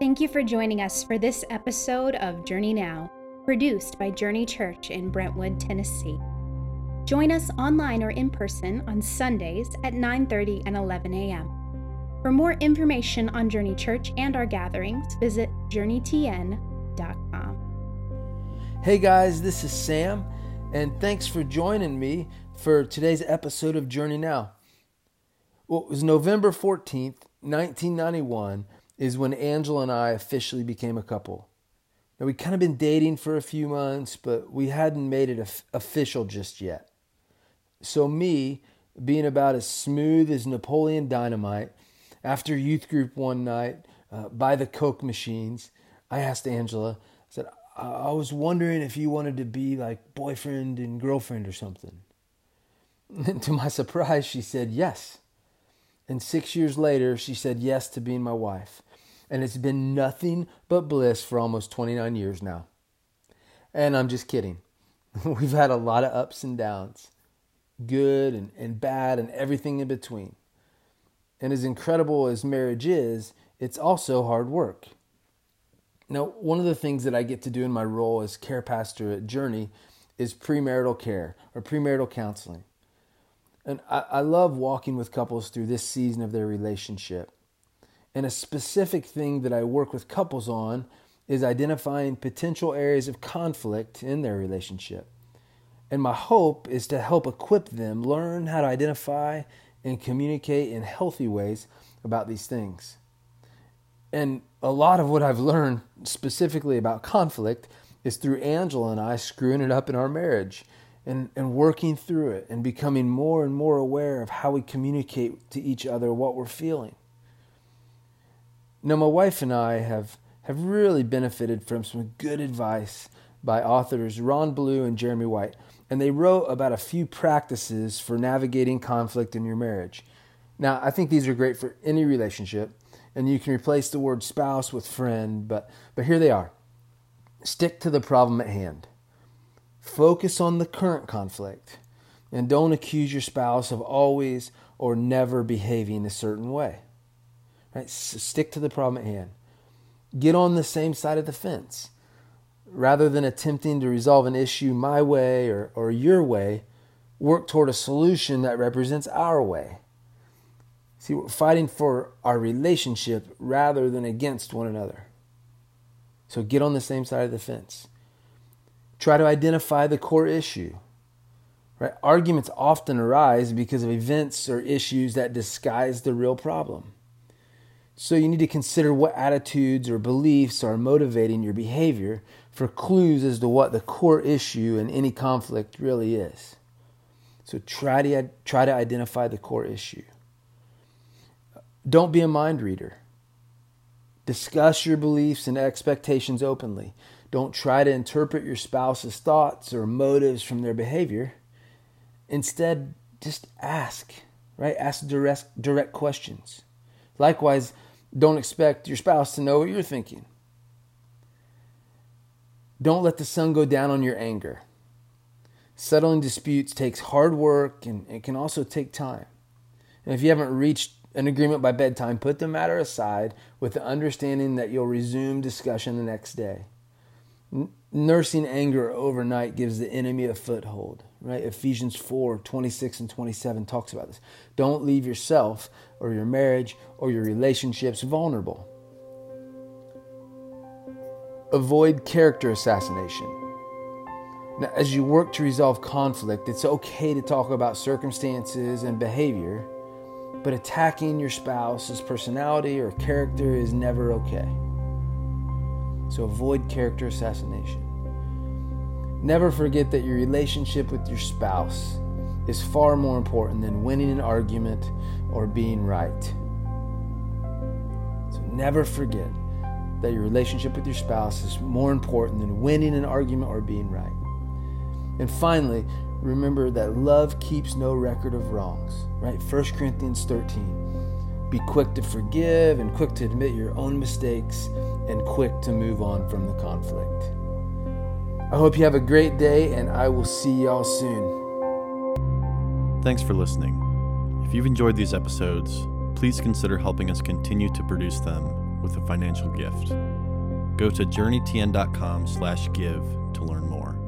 Thank you for joining us for this episode of Journey Now, produced by Journey Church in Brentwood, Tennessee. Join us online or in person on Sundays at 9:30 and 11 a.m. For more information on Journey Church and our gatherings, visit journeytn.com. Hey guys, this is Sam, and thanks for joining me for today's episode of Journey Now. Well, it was November 14th, 1991, is when Angela and I officially became a couple. Now, we'd kind of been dating for a few months, but we hadn't made it official just yet. So me, being about as smooth as Napoleon Dynamite, after youth group one night by the Coke machines, I asked Angela, I said, I was wondering if you wanted to be like boyfriend and girlfriend or something. And to my surprise, she said yes. And 6 years later, she said yes to being my wife. And it's been nothing but bliss for almost 29 years now. And I'm just kidding. We've had a lot of ups and downs, good and bad and everything in between. And as incredible as marriage is, it's also hard work. Now, one of the things that I get to do in my role as care pastor at Journey is premarital care or premarital counseling. And I love walking with couples through this season of their relationship. And a specific thing that I work with couples on is identifying potential areas of conflict in their relationship. And my hope is to help equip them learn how to identify and communicate in healthy ways about these things. And a lot of what I've learned specifically about conflict is through Angela and I screwing it up in our marriage and working through it and becoming more and more aware of how we communicate to each other what we're feeling. Now, my wife and I have really benefited from some good advice by authors Ron Blue and Jeremy White, and they wrote about a few practices for navigating conflict in your marriage. Now, I think these are great for any relationship, and you can replace the word spouse with friend, but here they are. Stick to the problem at hand. Focus on the current conflict, and don't accuse your spouse of always or never behaving a certain way. Right? So stick to the problem at hand. Get on the same side of the fence. Rather than attempting to resolve an issue my way or your way, work toward a solution that represents our way. See, we're fighting for our relationship rather than against one another. So get on the same side of the fence. Try to identify the core issue. Right? Arguments often arise because of events or issues that disguise the real problem. So you need to consider what attitudes or beliefs are motivating your behavior for clues as to what the core issue in any conflict really is. So try to identify the core issue. Don't be a mind reader. Discuss your beliefs and expectations openly. Don't try to interpret your spouse's thoughts or motives from their behavior. Instead, just ask, right? Ask direct questions. Likewise, don't expect your spouse to know what you're thinking. Don't let the sun go down on your anger. Settling disputes takes hard work and it can also take time. And if you haven't reached an agreement by bedtime, put the matter aside with the understanding that you'll resume discussion the next day. Nursing anger overnight gives the enemy a foothold, right? Ephesians 4:26 and 27 talks about this. Don't leave yourself or your marriage or your relationships vulnerable. Avoid character assassination. Now, as you work to resolve conflict, it's okay to talk about circumstances and behavior, but attacking your spouse's personality or character is never okay. So avoid character assassination. Never forget that your relationship with your spouse is far more important than winning an argument or being right. So never forget that your relationship with your spouse is more important than winning an argument or being right. And finally, remember that love keeps no record of wrongs, right? 1 Corinthians 13. Be quick to forgive and quick to admit your own mistakes and quick to move on from the conflict. I hope you have a great day, and I will see y'all soon. Thanks for listening. If you've enjoyed these episodes, please consider helping us continue to produce them with a financial gift. Go to journeytn.com/give to learn more.